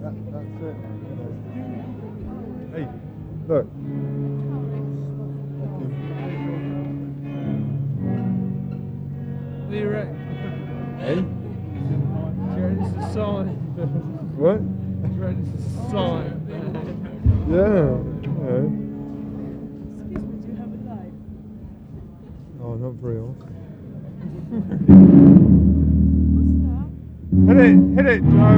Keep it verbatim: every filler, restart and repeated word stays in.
That, that's it. Hey, look. What do you reckon? Hey? Do you reckon this is a sign? What? Do you reckon this is a sign? Yeah. yeah. Excuse me, do you have a light? Oh, not very often. What's that? Hit it, hit it, Joe.